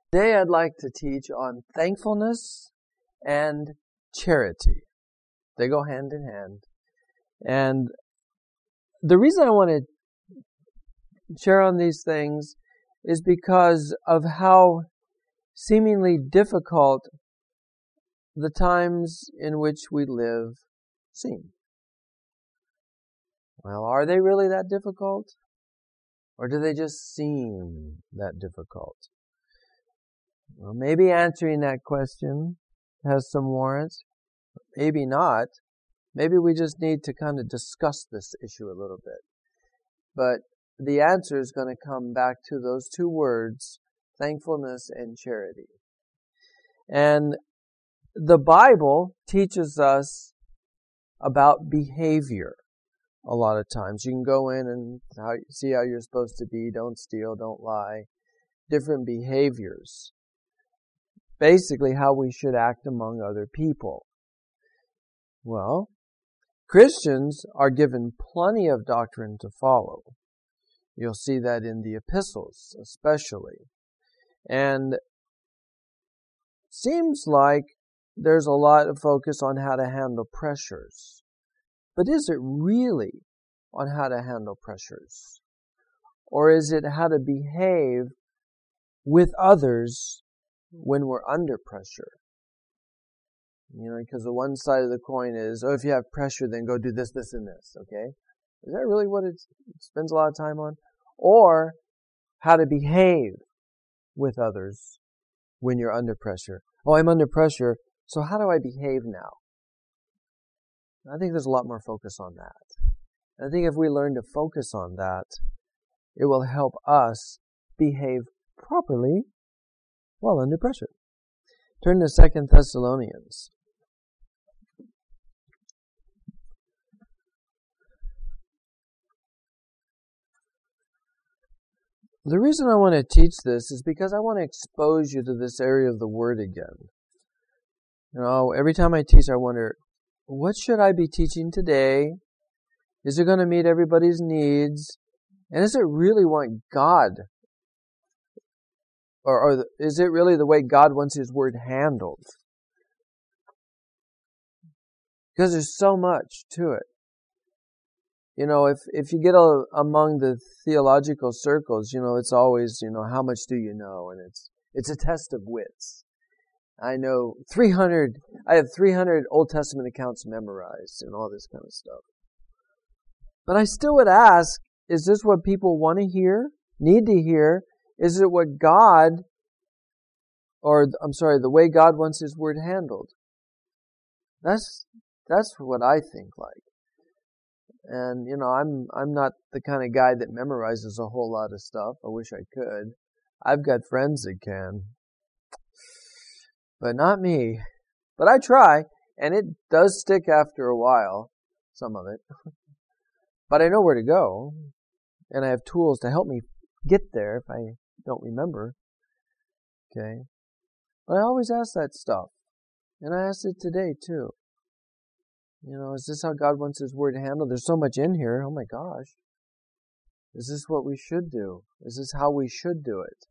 Today I'd like to teach on thankfulness and charity. They go hand in hand. And the reason I want to share on these things is because of how seemingly difficult the times in which we live seem. Well, are they really that difficult? Or do they just seem that difficult? Well, maybe answering that question has some warrant. Maybe not. Maybe we just need to kind of discuss this issue a little bit. But the answer is going to come back to those two words, thankfulness and charity. And the Bible teaches us about behavior a lot of times. You can go in and see how you're supposed to be. Don't steal, don't lie. Different behaviors. Basically, how we should act among other people. Well, Christians are given plenty of doctrine to follow. You'll see that in the epistles, especially. And seems like there's a lot of focus on how to handle pressures. But is it really on how to handle pressures? Or is it how to behave with others when we're under pressure? Because the one side of the coin is, if you have pressure, then go do this, this, and this, okay? Is that really what it spends a lot of time on? Or how to behave with others when you're under pressure. Oh, I'm under pressure, so how do I behave now? I think there's a lot more focus on that. I think if we learn to focus on that, it will help us behave properly while under pressure. Turn to 2 Thessalonians. The reason I want to teach this is because I want to expose you to this area of the Word again. Every time I teach, I wonder, what should I be teaching today? Is it going to meet everybody's needs? And is it really what God, or is it really the way God wants His Word handled? Because there's so much to it. If you get among the theological circles, it's always, how much do you know? And it's a test of wits. I know I have 300 Old Testament accounts memorized and all this kind of stuff. But I still would ask, is this what people want to hear, need to hear? Is it what the way God wants His Word handled? That's what I think like. And, I'm not the kind of guy that memorizes a whole lot of stuff. I wish I could. I've got friends that can. But not me. But I try, and it does stick after a while, some of it. But I know where to go, and I have tools to help me get there if I don't remember. Okay? But I always ask that stuff. And I asked it today, too. Is this how God wants His Word handled? There's so much in here. Oh my gosh. Is this what we should do? Is this how we should do it?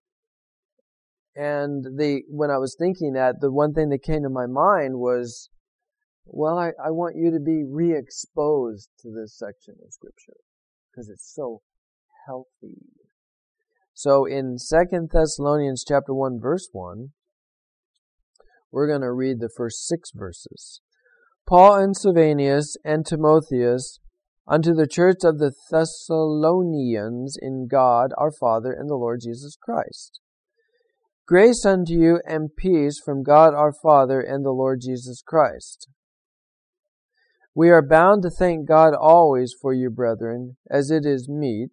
And when I was thinking that, the one thing that came to my mind was, I want you to be re-exposed to this section of Scripture because it's so healthy. So in 2 Thessalonians chapter 1, verse 1, we're going to read the first 6 verses. Paul and Silvanus and Timotheus unto the church of the Thessalonians in God our Father and the Lord Jesus Christ. Grace unto you and peace from God our Father and the Lord Jesus Christ. We are bound to thank God always for you, brethren, as it is meet,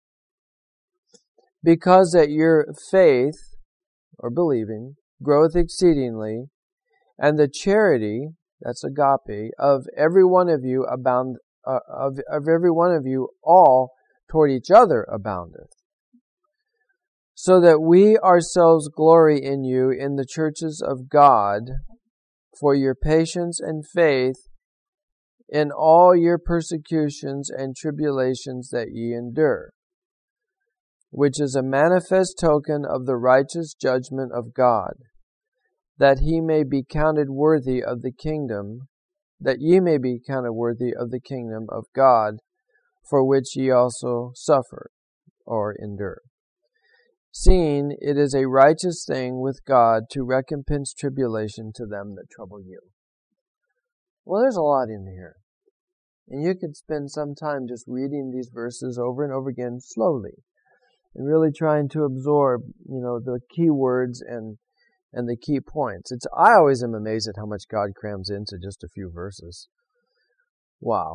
because that your faith, or believing, groweth exceedingly, and the charity, that's agape, of every one of you of every one of you all toward each other aboundeth. So that we ourselves glory in you in the churches of God for your patience and faith in all your persecutions and tribulations that ye endure, which is a manifest token of the righteous judgment of God, that he may be counted worthy of the kingdom, that ye may be counted worthy of the kingdom of God, for which ye also suffer, or endure. Seeing it is a righteous thing with God to recompense tribulation to them that trouble you. Well, there's a lot in here. And you could spend some time just reading these verses over and over again slowly, and really trying to absorb, the key words and the key points. I always am amazed at how much God crams into just a few verses. Wow.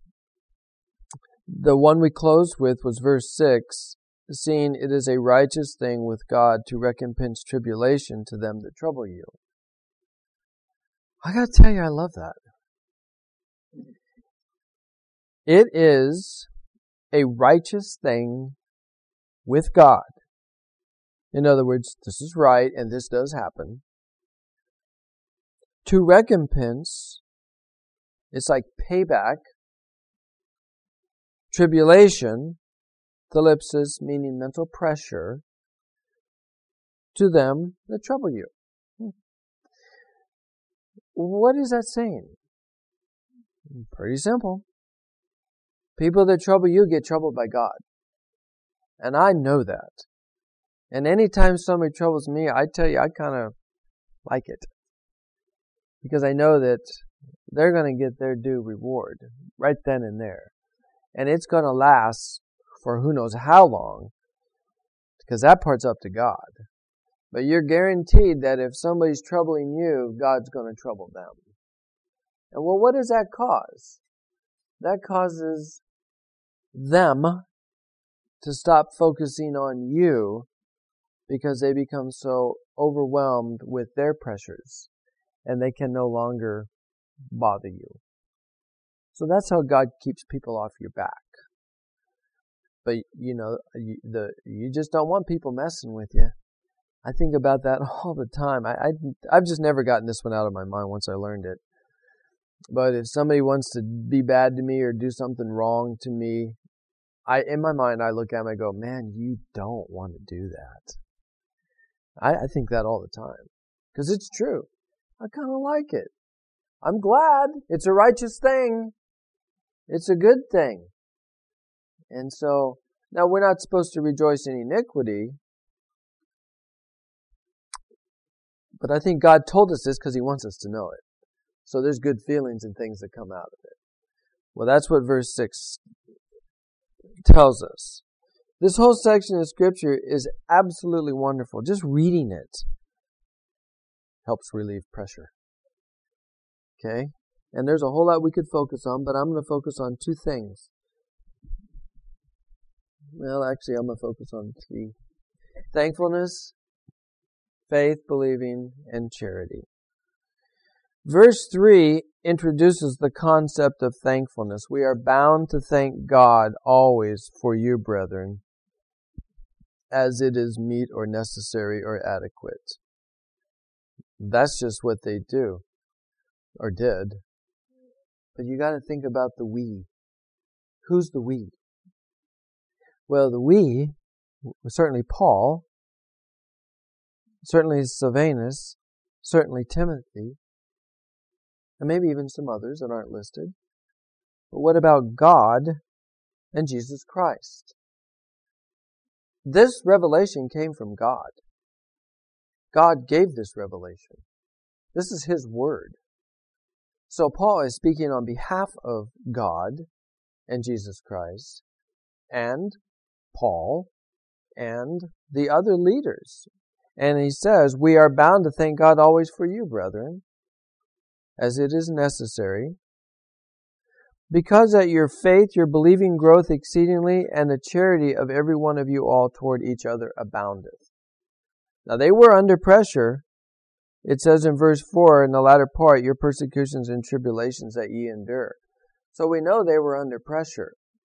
The one we closed with was verse 6, seeing it is a righteous thing with God to recompense tribulation to them that trouble you. I gotta tell you, I love that. It is a righteous thing with God. In other words, this is right and this does happen. To recompense, it's like payback. Tribulation, thlipsis, meaning mental pressure, to them that trouble you. What is that saying? Pretty simple. People that trouble you get troubled by God. And I know that. And anytime somebody troubles me, I tell you, I kind of like it. Because I know that they're going to get their due reward right then and there. And it's going to last for who knows how long, because that part's up to God. But you're guaranteed that if somebody's troubling you, God's going to trouble them. And well, what does that cause? That causes them to stop focusing on you because they become so overwhelmed with their pressures and they can no longer bother you. So that's how God keeps people off your back. But, you just don't want people messing with you. I think about that all the time. I've just never gotten this one out of my mind once I learned it. But if somebody wants to be bad to me or do something wrong to me, in my mind, I look at them and I go, man, you don't want to do that. I think that all the time. Because it's true. I kind of like it. I'm glad. It's a righteous thing. It's a good thing. And so, now we're not supposed to rejoice in iniquity. But I think God told us this because He wants us to know it. So there's good feelings and things that come out of it. Well, that's what verse 6 tells us. This whole section of Scripture is absolutely wonderful. Just reading it helps relieve pressure. Okay? And there's a whole lot we could focus on, but I'm going to focus on two things. Well, actually, I'm going to focus on three. Thankfulness, faith, believing, and charity. Verse 3 introduces the concept of thankfulness. We are bound to thank God always for you, brethren, as it is meet or necessary or adequate. That's just what they do, or did. But you got to think about the we. Who's the we? Well, the we was certainly Paul, certainly Silvanus, certainly Timothy, and maybe even some others that aren't listed. But what about God and Jesus Christ? This revelation came from God. God gave this revelation. This is His Word. So Paul is speaking on behalf of God and Jesus Christ and Paul and the other leaders. And he says, we are bound to thank God always for you, brethren, as it is necessary, because that your faith, your believing growth exceedingly, and the charity of every one of you all toward each other aboundeth. Now they were under pressure. It says in verse 4, in the latter part, your persecutions and tribulations that ye endure. So we know they were under pressure.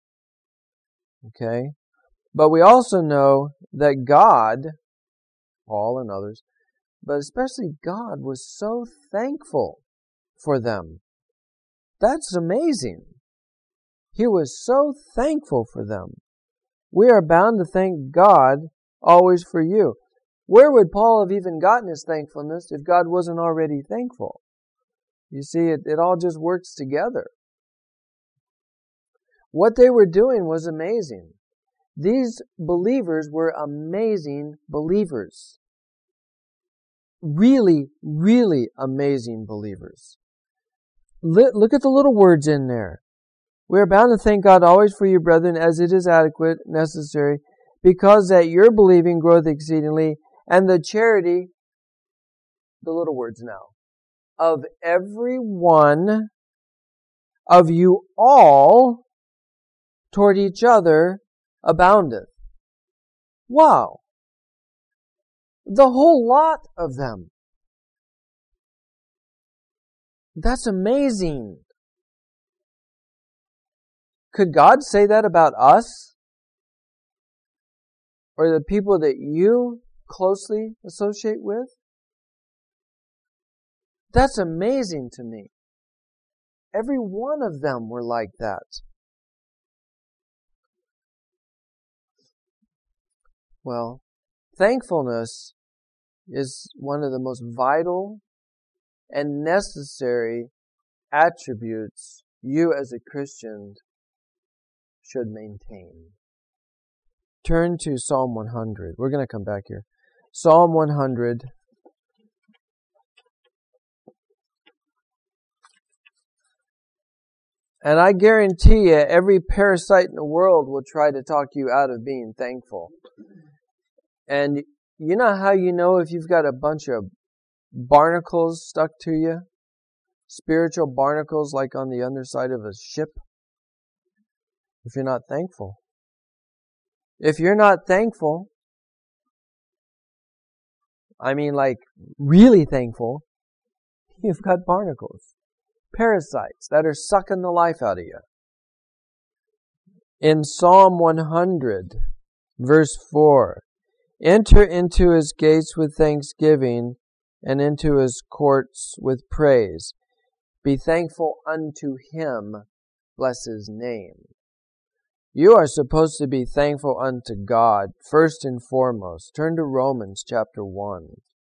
Okay? But we also know that God, Paul and others, but especially God, was so thankful for them. That's amazing. He was so thankful for them. we are bound to thank God always for you. Where would Paul have even gotten his thankfulness if God wasn't already thankful? You see, it all just works together. What they were doing was amazing. These believers were amazing believers. Really, really amazing believers. Look at the little words in there. We are bound to thank God always for you, brethren, as it is adequate, necessary, because that your believing groweth exceedingly, and the charity, the little words now, of every one of you all toward each other aboundeth. Wow! The whole lot of them. That's amazing. Could God say that about us? Or the people that you closely associate with? That's amazing to me. Every one of them were like that. Well, thankfulness is one of the most vital and necessary attributes you as a Christian should maintain. Turn to Psalm 100. We're going to come back here. Psalm 100. And I guarantee you, every parasite in the world will try to talk you out of being thankful. And you know how you know if you've got a bunch of barnacles stuck to you? Spiritual barnacles like on the underside of a ship? If you're not thankful. If you're not thankful, I mean like really thankful, you've got barnacles. Parasites that are sucking the life out of you. In Psalm 100, verse 4, enter into his gates with thanksgiving and into his courts with praise. Be thankful unto him, bless his name. You are supposed to be thankful unto God, first and foremost. Turn to Romans chapter 1.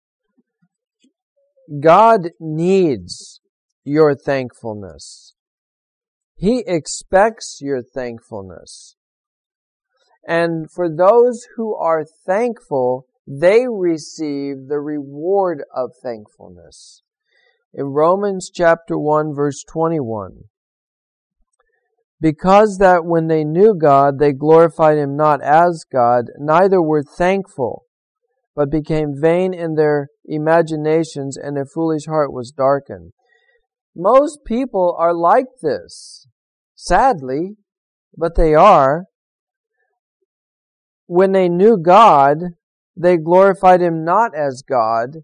God needs your thankfulness. He expects your thankfulness. And for those who are thankful, they receive the reward of thankfulness. In Romans chapter 1, verse 21, because that when they knew God, they glorified him not as God, neither were thankful, but became vain in their imaginations, and their foolish heart was darkened. Most people are like this, sadly, but they are. When they knew God, they glorified him not as God.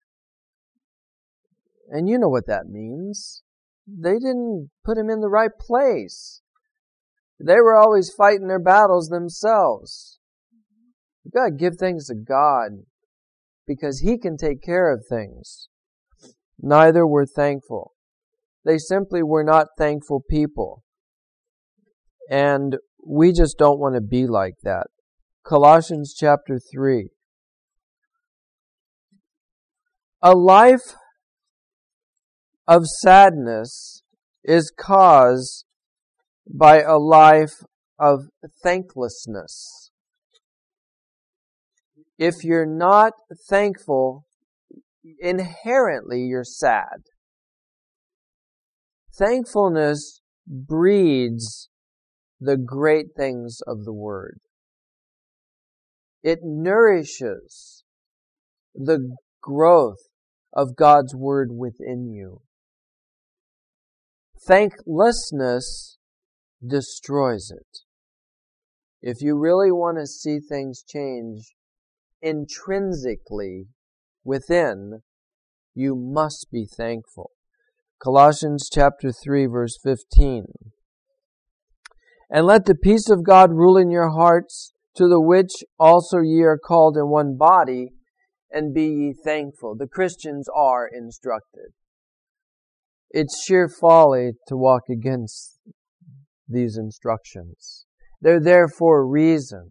And you know what that means. They didn't put him in the right place. They were always fighting their battles themselves. You've got to give things to God because he can take care of things. Neither were thankful. They simply were not thankful people. And we just don't want to be like that. Colossians chapter 3. A life of sadness is caused by a life of thanklessness. If you're not thankful, inherently you're sad. Thankfulness breeds the great things of the Word. It nourishes the growth of God's Word within you. Thanklessness destroys it. If you really want to see things change intrinsically within, you must be thankful. Colossians chapter 3, verse 15. And let the peace of God rule in your hearts, to the which also ye are called in one body, and be ye thankful. The Christians are instructed. It's sheer folly to walk against these instructions. They're there for a reason.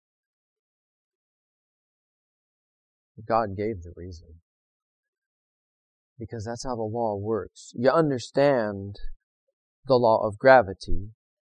God gave the reason. Because that's how the law works. You understand the law of gravity.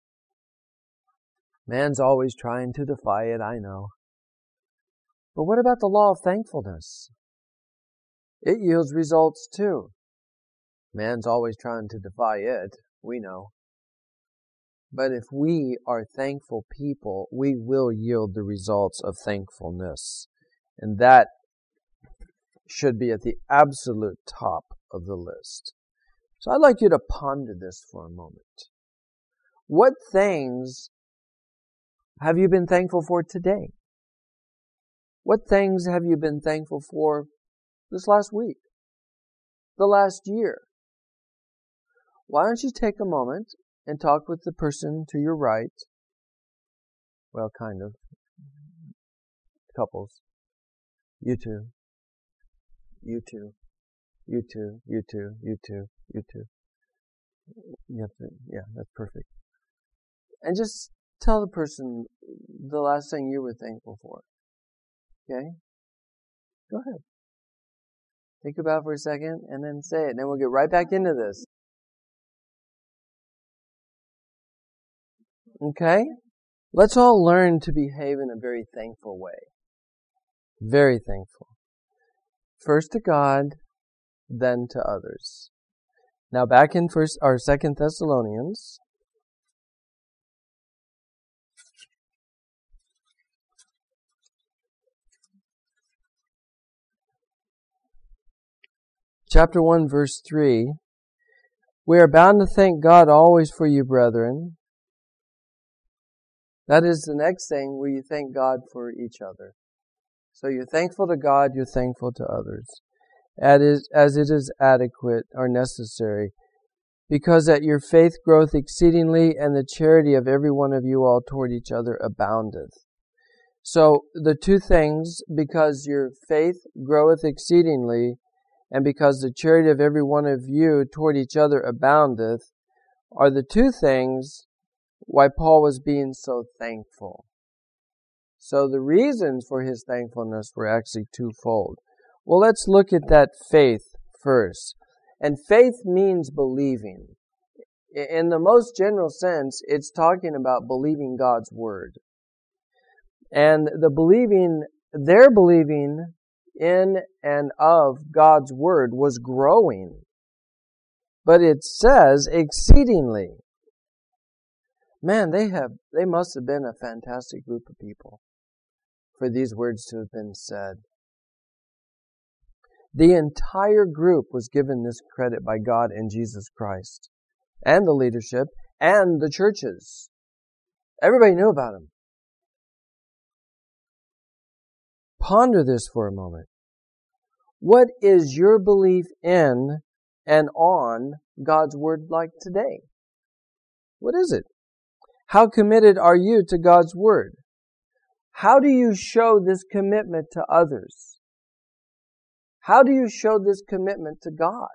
Man's always trying to defy it, I know. But what about the law of thankfulness? It yields results too. Man's always trying to defy it, we know. But if we are thankful people, we will yield the results of thankfulness. And that should be at the absolute top of the list. So I'd like you to ponder this for a moment. What things have you been thankful for today? What things have you been thankful for this last week? The last year? Why don't you take a moment and talk with the person to your right? Well, kind of. Couples. You two. You two. You two. You two. You two. You two. You have to, yeah, that's perfect. And just tell the person the last thing you were thankful for. Okay? Go ahead. Think about it for a second and then say it. And then we'll get right back into this. Okay? Let's all learn to behave in a very thankful way. Very thankful. First to God, then to others. Now back in 2 Thessalonians. Chapter 1, verse 3. We are bound to thank God always for you, brethren. That is the next thing where you thank God for each other. So you're thankful to God, you're thankful to others. As it is adequate or necessary, because that your faith groweth exceedingly, and the charity of every one of you all toward each other aboundeth. So the two things, because your faith groweth exceedingly, and because the charity of every one of you toward each other aboundeth, are the two things why Paul was being so thankful. So the reasons for his thankfulness were actually twofold. Well, let's look at that faith first. And faith means believing. In the most general sense, it's talking about believing God's Word. And their believing in and of God's Word was growing. But it says exceedingly. Man, they must have been a fantastic group of people for these words to have been said. The entire group was given this credit by God and Jesus Christ, and the leadership, and the churches. Everybody knew about him. Ponder this for a moment. What is your belief in and on God's Word like today? What is it? How committed are you to God's Word? How do you show this commitment to others? How do you show this commitment to God?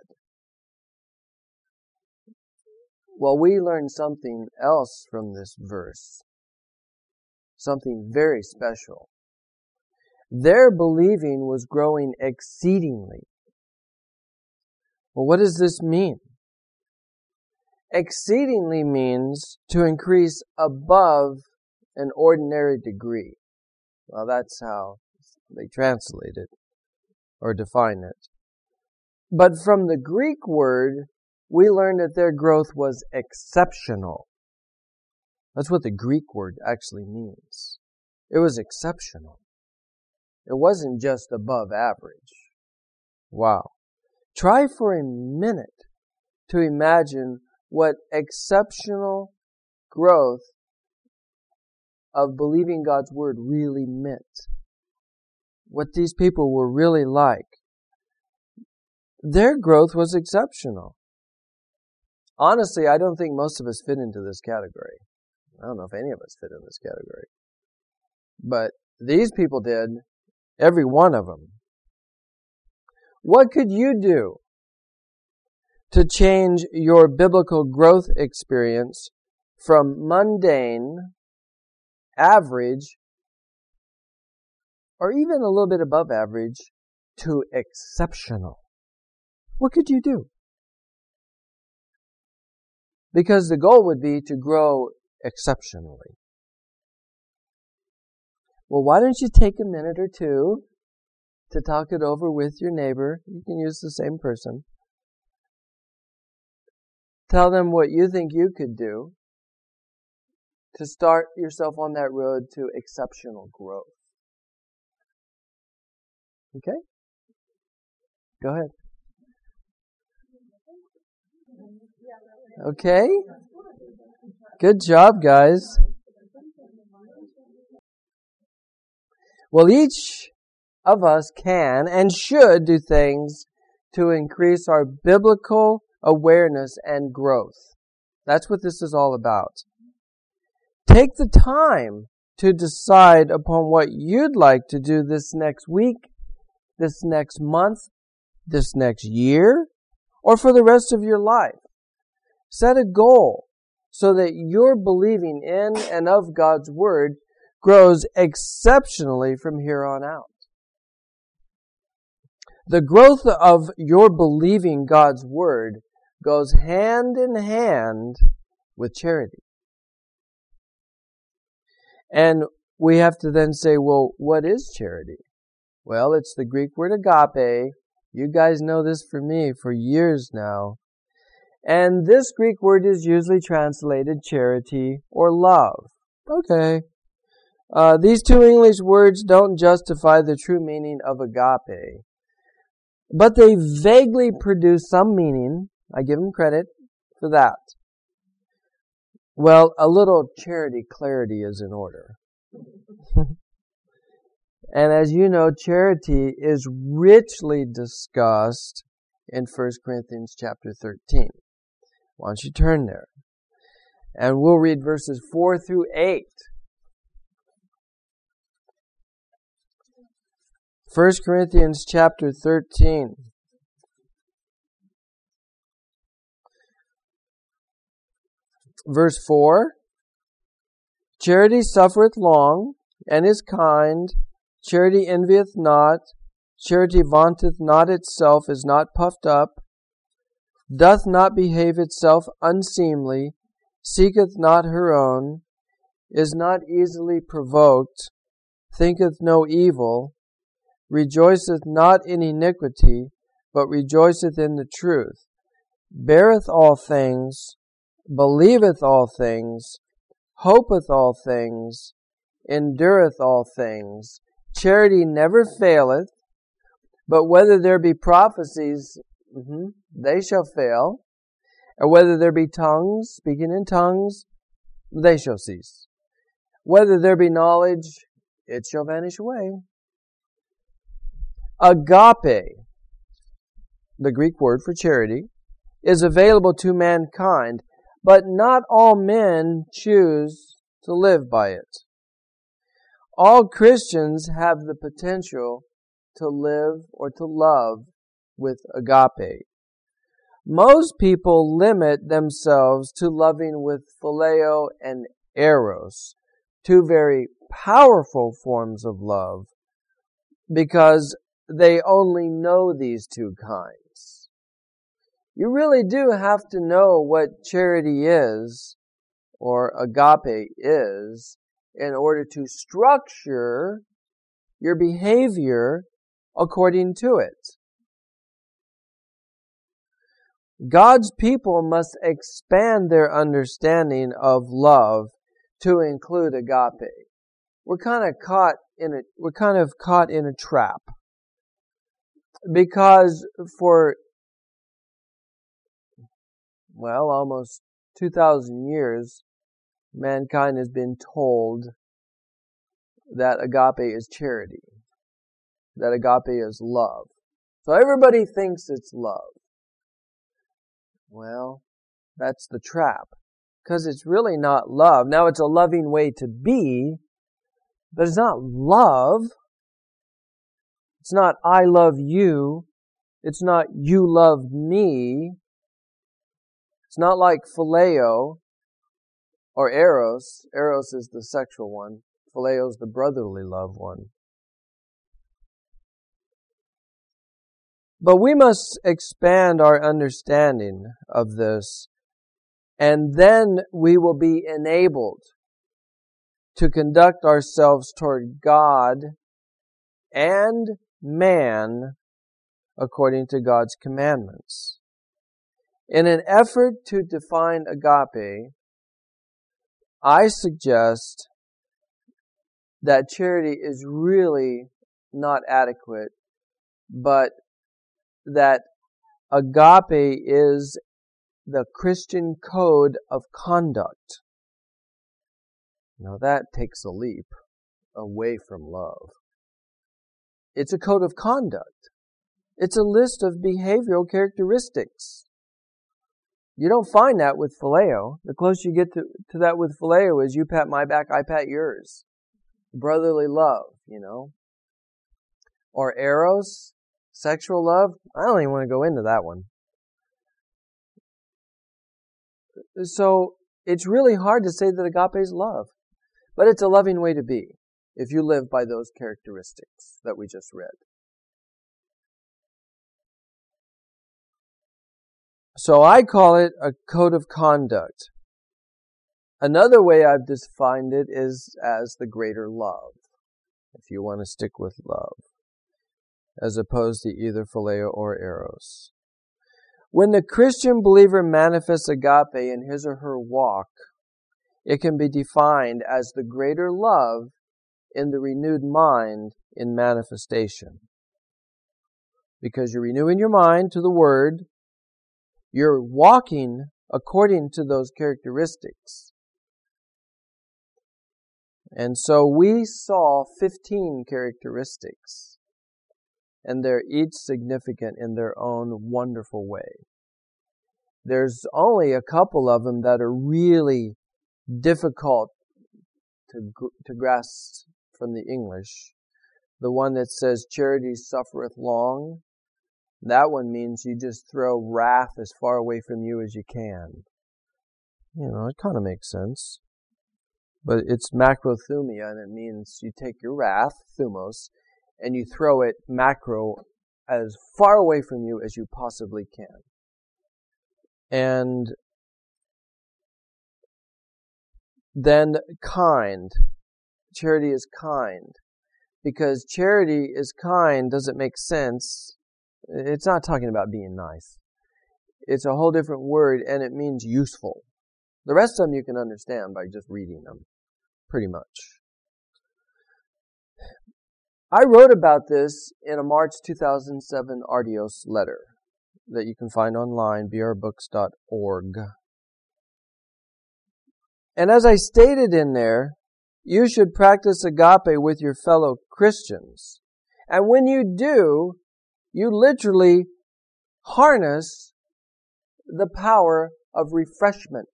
Well, we learn something else from this verse. Something very special. Their believing was growing exceedingly. Well, what does this mean? Exceedingly means to increase above an ordinary degree. Well, that's how they translate it or define it. But from the Greek word, we learned that their growth was exceptional. That's what the Greek word actually means. It was exceptional. It wasn't just above average. Wow. Try for a minute to imagine what exceptional growth of believing God's Word really meant. What these people were really like. Their growth was exceptional. Honestly, I don't think most of us fit into this category. I don't know if any of us fit in this category. But these people did, every one of them. What could you do to change your biblical growth experience from mundane average, or even a little bit above average, to exceptional. What could you do? Because the goal would be to grow exceptionally. Well, why don't you take a minute or two to talk it over with your neighbor? You can use the same person. Tell them what you think you could do to start yourself on that road to exceptional growth. Okay? Go ahead. Okay? Good job, guys. Well, each of us can and should do things to increase our biblical awareness and growth. That's what this is all about. Take the time to decide upon what you'd like to do this next week, this next month, this next year, or for the rest of your life. Set a goal so that your believing in and of God's Word grows exceptionally from here on out. The growth of your believing God's Word goes hand in hand with charity. And we have to then say, well, what is charity? Well, it's the Greek word agape. You guys know this for me for years now. And this Greek word is usually translated charity or love. Okay. These two English words don't justify the true meaning of agape, but they vaguely produce some meaning. I give them credit for that. Well, a little charity clarity is in order. And as you know, charity is richly discussed in 1 Corinthians chapter 13. Why don't you turn there? And we'll read verses 4 through 8. 1 Corinthians chapter 13. Verse 4. Charity suffereth long, and is kind. Charity envieth not. Charity vaunteth not itself, is not puffed up, doth not behave itself unseemly, seeketh not her own, is not easily provoked, thinketh no evil, rejoiceth not in iniquity, but rejoiceth in the truth, beareth all things, believeth all things, hopeth all things, endureth all things. Charity never faileth, but whether there be prophecies, they shall fail, or whether there be tongues, speaking in tongues, they shall cease. Whether there be knowledge, it shall vanish away. Agape, the Greek word for charity, is available to mankind, but not all men choose to live by it. All Christians have the potential to live or to love with agape. Most people limit themselves to loving with phileo and eros, two very powerful forms of love, because they only know these two kinds. You really do have to know what charity is, or agape is, in order to structure your behavior according to it. God's people must expand their understanding of love to include agape. We're kind of caught in a trap. Because for, almost 2,000 years, mankind has been told that agape is charity, that agape is love. So everybody thinks it's love. Well, that's the trap, because it's really not love. Now, it's a loving way to be, but it's not love. It's not I love you. It's not you love me. It's not like phileo or eros. Eros is the sexual one. Phileo is the brotherly love one. But we must expand our understanding of this, and then we will be enabled to conduct ourselves toward God and man according to God's commandments. In an effort to define agape, I suggest that charity is really not adequate, but that agape is the Christian code of conduct. Now that takes a leap away from love. It's a code of conduct. It's a list of behavioral characteristics. You don't find that with Phileo. The closer you get to that with Phileo is you pat my back, I pat yours. Brotherly love, Or eros, sexual love. I don't even want to go into that one. So it's really hard to say that agape is love. But it's a loving way to be if you live by those characteristics that we just read. So I call it a code of conduct. Another way I've defined it is as the greater love, if you want to stick with love, as opposed to either Phileo or eros. When the Christian believer manifests agape in his or her walk, it can be defined as the greater love in the renewed mind in manifestation. Because you're renewing your mind to the Word, you're walking according to those characteristics. And so we saw 15 characteristics, and they're each significant in their own wonderful way. There's only a couple of them that are really difficult to grasp from the English. The one that says, charity suffereth long, that one means you just throw wrath as far away from you as you can. It kind of makes sense. But it's macrothumia, and it means you take your wrath, thumos, and you throw it macro as far away from you as you possibly can. And then kind. Charity is kind. Because charity is kind doesn't make sense. It's not talking about being nice. It's a whole different word, and it means useful. The rest of them you can understand by just reading them, pretty much. I wrote about this in a March 2007 Artios letter that you can find online, brbooks.org. And as I stated in there, you should practice agape with your fellow Christians. And when you do, you literally harness the power of refreshment.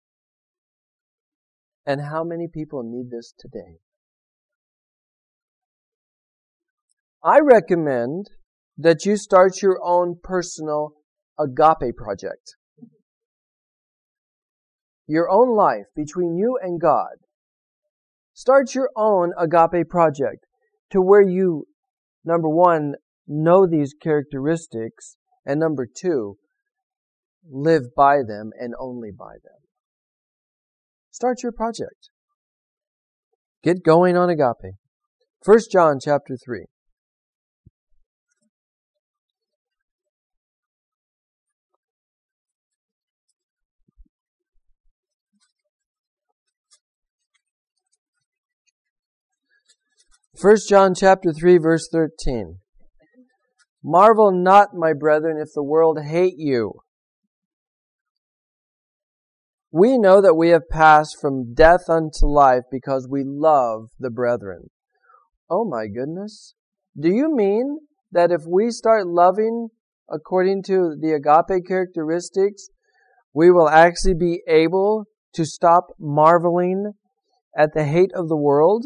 And how many people need this today? I recommend that you start your own personal agape project. Your own life between you and God. Start your own agape project to where you, number one, know these characteristics, and number two, live by them and only by them. Start your project. Get going on agape. 1 John chapter 3. First John chapter 3, verse 13. Marvel not, my brethren, if the world hate you. We know that we have passed from death unto life because we love the brethren. Oh my goodness. Do you mean that if we start loving according to the agape characteristics, we will actually be able to stop marveling at the hate of the world?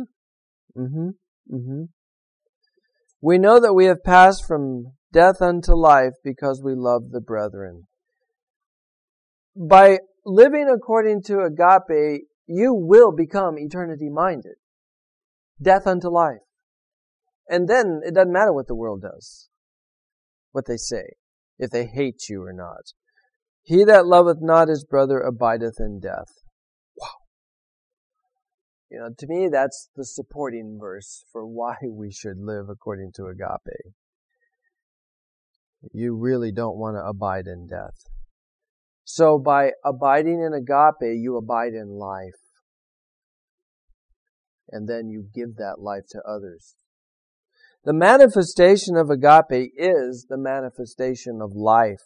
We know that we have passed from death unto life because we love the brethren. By living according to agape, you will become eternity-minded. death unto life. And then it doesn't matter what the world does, what they say, if they hate you or not. He that loveth not his brother abideth in death. Wow. To me, that's the supporting verse for why we should live according to agape. You really don't want to abide in death. So by abiding in agape, you abide in life. And then you give that life to others. The manifestation of agape is the manifestation of life.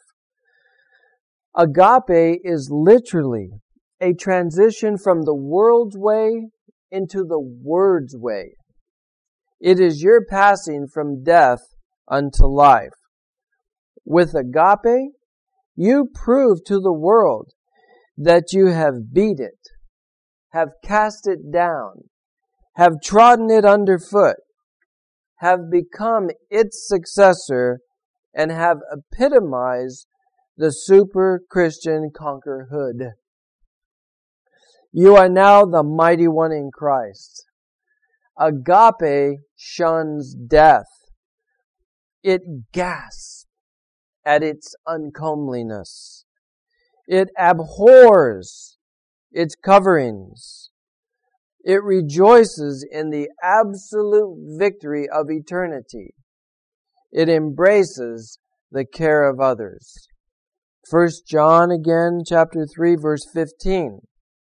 Agape is literally a transition from the world's way into the Word's way. It is your passing from death unto life. With agape, you prove to the world that you have beat it, have cast it down, have trodden it underfoot, have become its successor, and have epitomized the super Christian conquerorhood. You are now the mighty one in Christ. Agape shuns death. It gasps at its uncomeliness. It abhors its coverings. It rejoices in the absolute victory of eternity. It embraces the care of others. 1 John again, chapter 3, verse 15.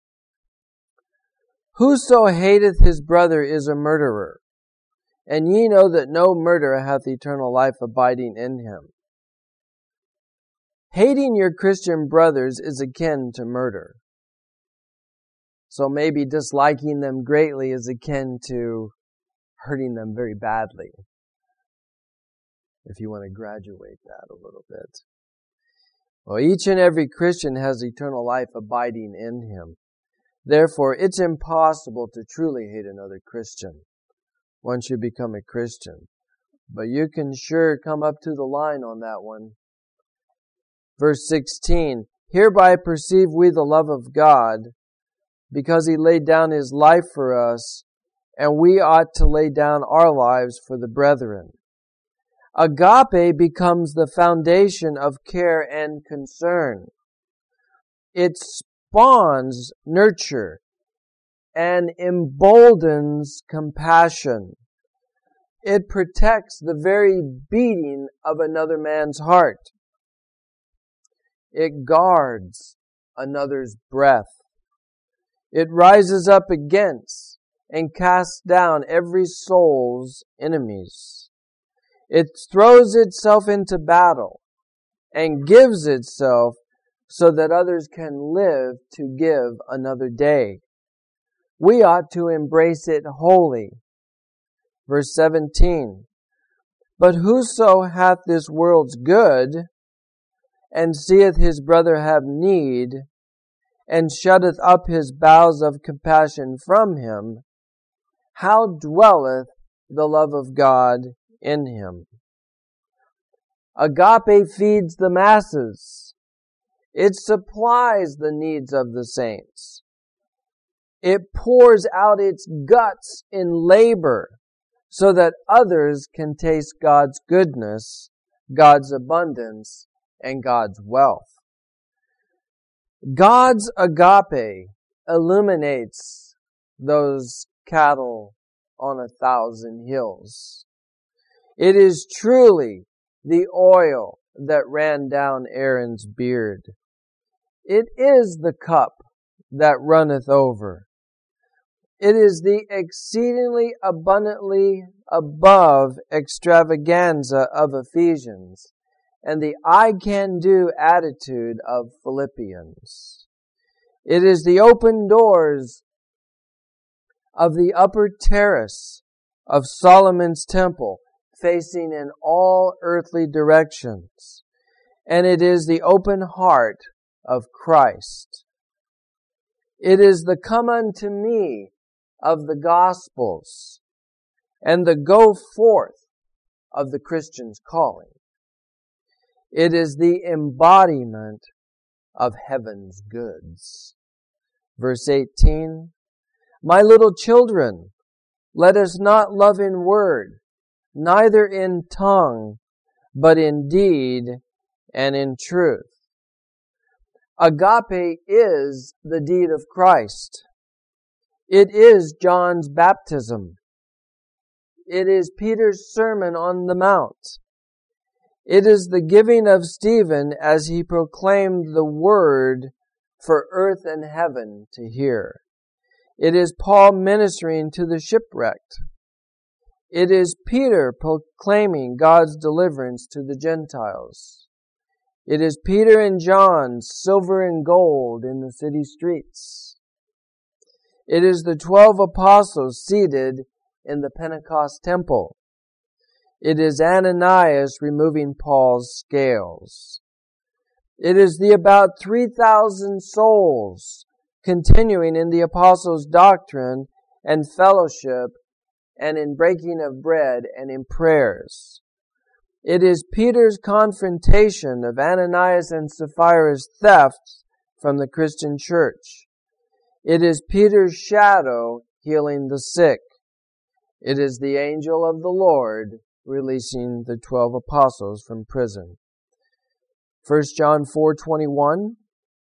Whoso hateth his brother is a murderer, and ye know that no murderer hath eternal life abiding in him. Hating your Christian brothers is akin to murder. So maybe disliking them greatly is akin to hurting them very badly. If you want to graduate that a little bit. Well, each and every Christian has eternal life abiding in him. Therefore, it's impossible to truly hate another Christian once you become a Christian. But you can sure come up to the line on that one. Verse 16, hereby perceive we the love of God, because He laid down His life for us, and we ought to lay down our lives for the brethren. Agape becomes the foundation of care and concern. It spawns nurture and emboldens compassion. It protects the very beating of another man's heart. It guards another's breath. It rises up against and casts down every soul's enemies. It throws itself into battle and gives itself so that others can live to give another day. We ought to embrace it wholly. Verse 17, but whoso hath this world's good, and seeth his brother have need, and shutteth up his bowels of compassion from him, how dwelleth the love of God in him? Agape feeds the masses. It supplies the needs of the saints. It pours out its guts in labor so that others can taste God's goodness, God's abundance, and God's wealth. God's agape illuminates those cattle on 1,000 hills. It is truly the oil that ran down Aaron's beard. It is the cup that runneth over. It is the exceedingly abundantly above extravaganza of Ephesians and the I-can-do attitude of Philippians. It is the open doors of the upper terrace of Solomon's temple, facing in all earthly directions. And it is the open heart of Christ. It is the come unto me of the Gospels and the go forth of the Christian's calling. It is the embodiment of heaven's goods. Verse 18, my little children, Let us not love in word, neither in tongue, but in deed and in truth. Agape is the deed of Christ. It is John's baptism. It is Peter's Sermon on the Mount. It is the giving of Stephen as he proclaimed the word for earth and heaven to hear. It is Paul ministering to the shipwrecked. It is Peter proclaiming God's deliverance to the Gentiles. It is Peter and John's silver and gold in the city streets. It is the 12 apostles seated in the Pentecost temple. It is Ananias removing Paul's scales. It is the about 3,000 souls continuing in the apostles' doctrine and fellowship and in breaking of bread and in prayers. It is Peter's confrontation of Ananias and Sapphira's theft from the Christian church. It is Peter's shadow healing the sick. It is the angel of the Lord releasing the 12 apostles from prison. 1 John 4:21.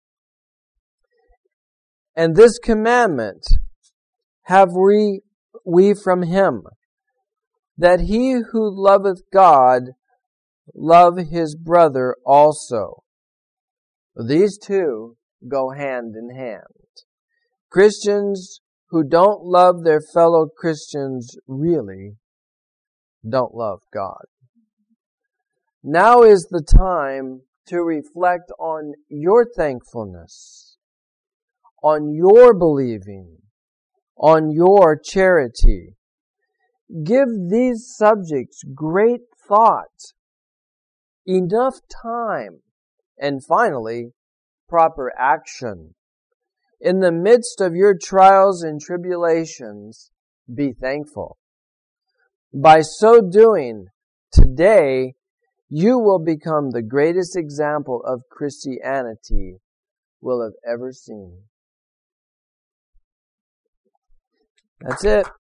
And this commandment have we from him, that he who loveth God love his brother also. These two go hand in hand. Christians who don't love their fellow Christians really don't love God. Now is the time to reflect on your thankfulness, on your believing, on your charity. Give these subjects great thought, enough time, and finally, proper action. In the midst of your trials and tribulations, be thankful. By so doing, today, you will become the greatest example of Christianity we'll have ever seen. That's it.